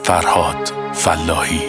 فرهاد فلاحی.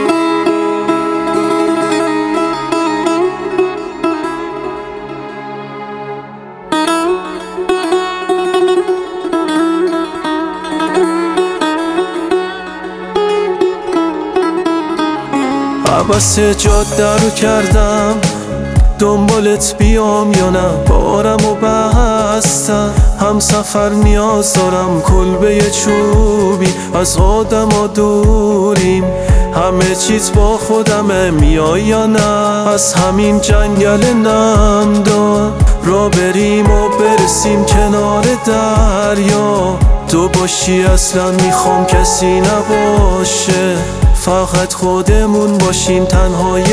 عباس جاده رو کردم دنبالت بیام یا نه، بارم و بستم هم سفر نیاز دارم، کلبه چوبی از آدم دوریم، همه چیز با خودمه، میای یا نه؟ از همین جنگل نمدار را بریم و برسیم کنار دریا، تو باشی اصلا میخوام کسی نباشه، فقط خودمون باشیم، تنهای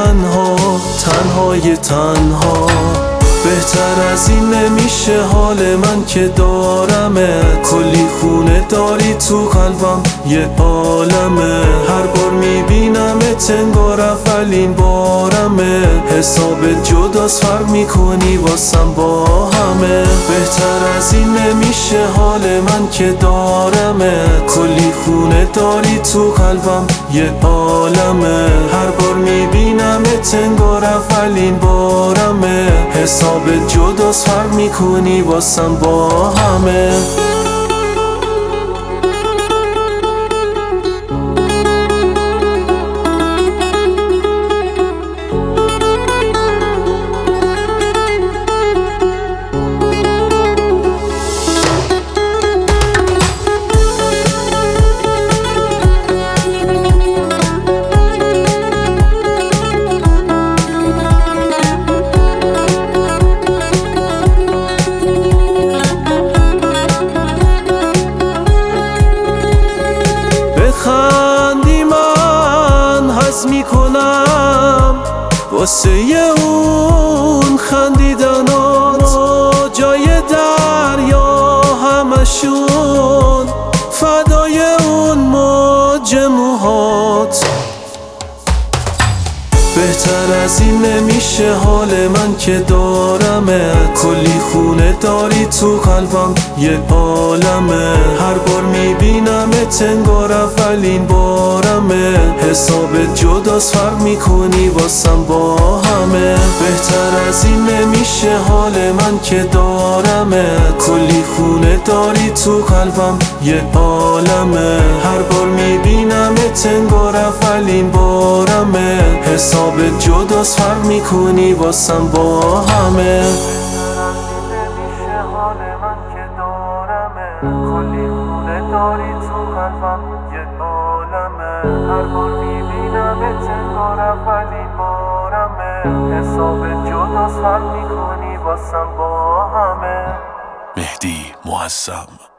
تنها بهتر از این نمیشه حال من که دارمه، کلی خونه داری تو قلبم یه عالمه، هر بار میبینمت انگار اولین بارمه، حساب جداست فرق میکنی واسم با همه، بهتر از این نمیشه حال من که دارمه، کلی خونه داری تو قلبم یه عالمه، هر بار میبینمت انگار اولین بارمه، حساب جداست فرق میکنی واسم با همه. خندی من حس میکنم واسه اون خندیدنات، جای دریا همشون فدای اون موج موهات، بهتر از این نمیشه حال من که دارمه، کلی خونه داری تو قلبم یه عالمه، هر بار میبینمت انگار اولین بارمه، حساب جداست فرق میکنی واسم با همه، بهتر از این نمیشه حال من که دارمه، کلی خونه داری تو قلبم یه عالمه، هر بار میبینمت انگار اولین بارمه، حساب جداست فرق میکنی واسم با همه، کلی خونه داری تو قلبم یه عالمه، هر بار میبینمت انگار اولین بارمه، حساب جداست فرق میکنی واسم با همه. مهدی معظم.